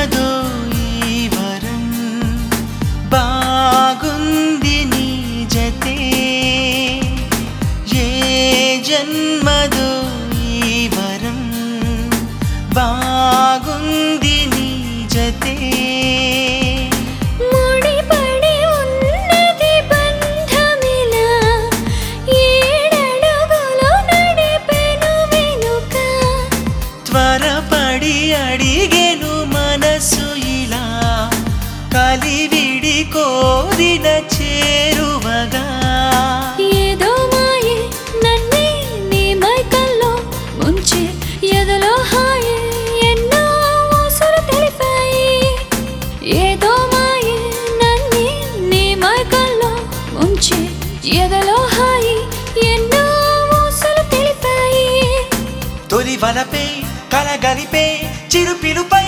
జన్మదో ఈ వరం బాగుంది నీ జతే ఏ జన్మదో ఈ వరం బాగుంది నీ జతే త్వరపడి అడిగెను మనసు ఇలా కలివిడి కోరిన చేరువగా ఏదో మాయే నన్నే నీ మైకల్లో ముంచి ఎదలో హాయే ఎన్నో ఊసులు తెలిపాయి ఏదో మాయే నన్నే నీ మైకల్లో ముంచి ఎదలో హాయి ఎన్నో ఊసులు తెలిపాయి తొలి వలపే కలగలిపే చిరుపిలుపై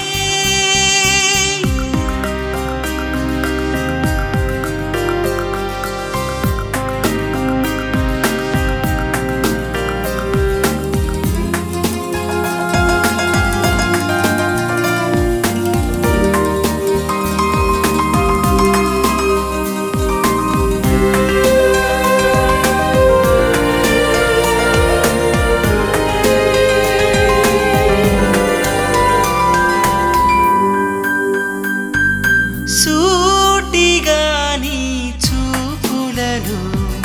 సూటిగా నీ చూపులలో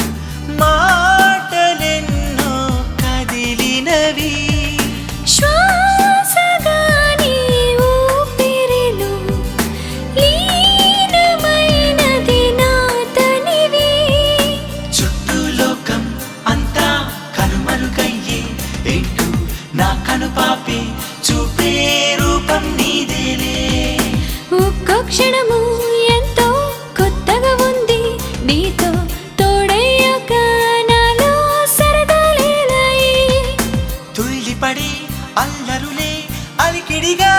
మాటలెన్నో కదిలినవి శ్వాసగా నీ ఊపిరిలో లీనమైనది నా తనివి చుట్టూ లోకం అంతా కనుమరుగయ్యే ఏంటూ నా కనుపాపే చూపే రూపం నీదేలే ఒక్కో క్షణము ఎంతో కొత్తగా ఉంది నీతో తోడయ్యాక నాలో సరదాలేలాయి తుళ్ళిపడి అల్లరులే అలికిడిగా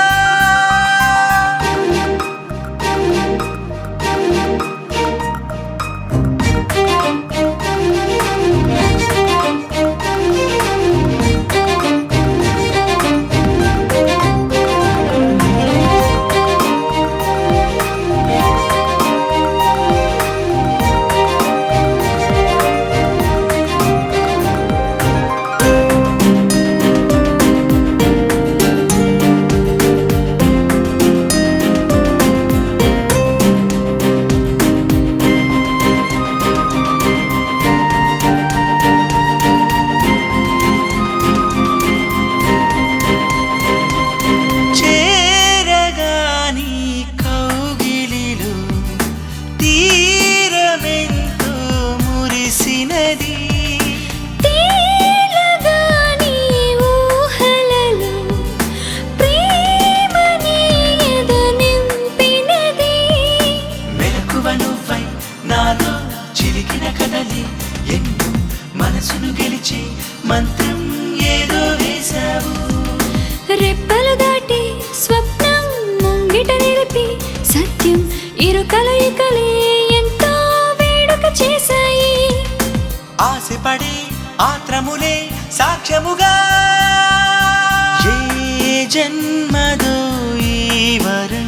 నాలో చిలికిన కదలి ఎన్నో మనసును గెలిచి మంత్రం ఏదో వేశావు రెప్పలు దాటి స్వప్నం ముంగిట నిలిపి సత్యం ఇరు కలయికలే ఎంతో వేడుక చేశాయి ఆశపడే ఆత్రములే సాక్ష్యముగా ఏ జన్మదో ఈ వరం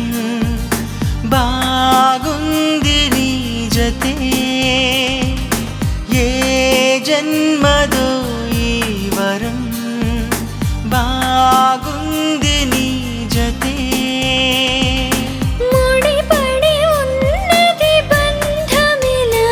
బాగుంది నీ జతే ఏ జన్మదో ఈ వరం బాగుంది నీ జతే ముడిపడి ఉన్నది బంధమిలా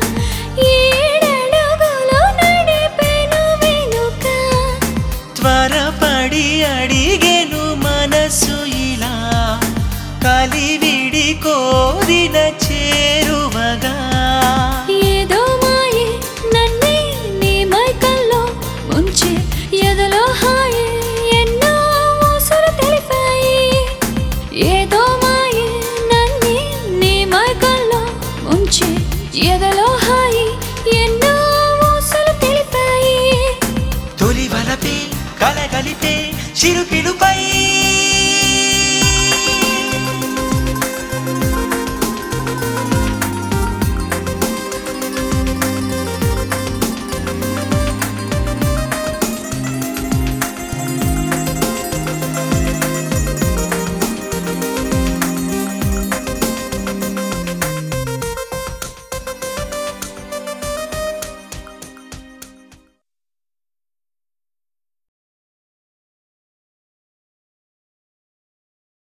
ఏడడుగులు నడిపెను వెనుక త్వరపడి అడిగెను మనసు ఇలా కలివిడి కోరిన చేరువగా ఏదో మాయే నన్నే నీ మైకల్లో ముంచి ఎదలో హాయే ఎన్నో ఊసులు తెలిపాయి ఏదో మాయే నన్నే నీ మైకల్లో ముంచి ఎదలో హాయి ఎన్నో ఊసులు తెలిపాయి తొలి వలపే కలగలిపే చిరుపిలుపై